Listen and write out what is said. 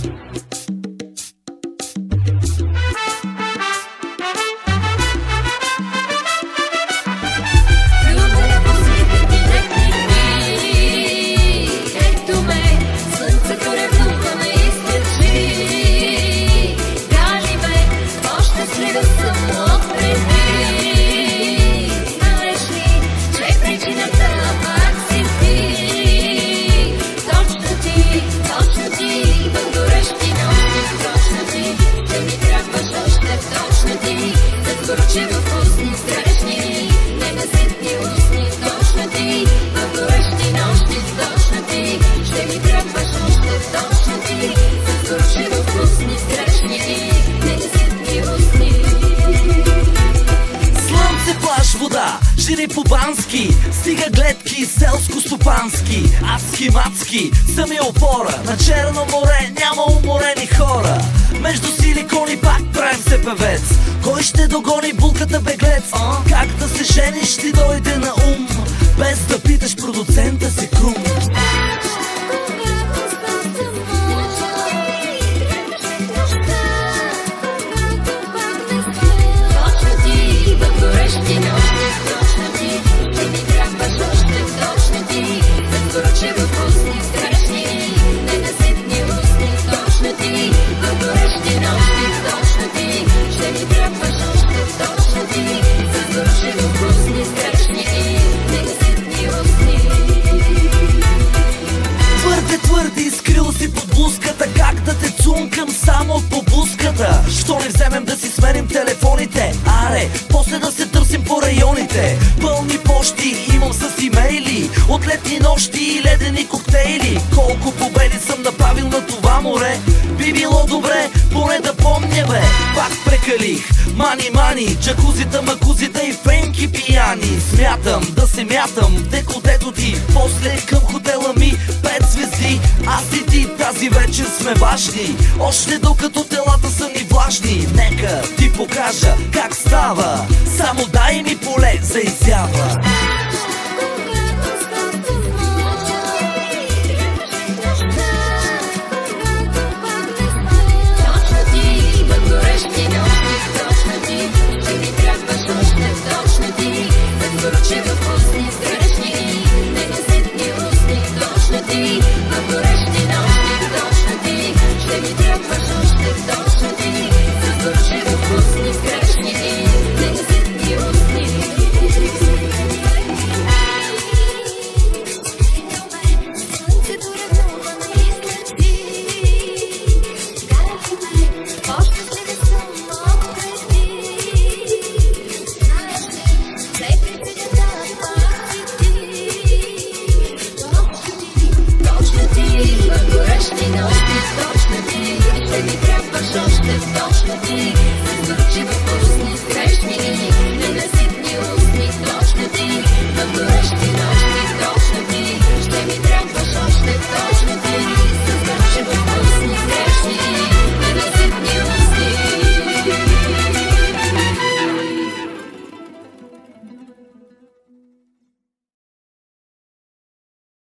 Жени по-бански, стига гледки, селско-стопански, адски мацки, сами опора. На Черно море няма уморени хора. Между силикони пак правим се певец. Кой ще догони булката беглец? Как да се жениш ти дойде на ум, без да питаш продуцента си Крум. Твърди, скрил си под блузката, как да те цункам само по буската. Що не вземем да си сменим телефоните? Аре, после да се търсим по районите. Пълни пощи имам с имейли, от летни нощи и ледени коктейли. Колко победи съм направил на това море, би било добре поне да помня, бе. Пак прекалих, мани, джакузита, макузита и фенки пияни. Смятам да се мятам в декотето ти, после към хотела ми 5 звезди. Аз и ти тази вечер сме важни, още докато телата са ни влажни. Нека ти покажа как става, само дай ми поле за изява.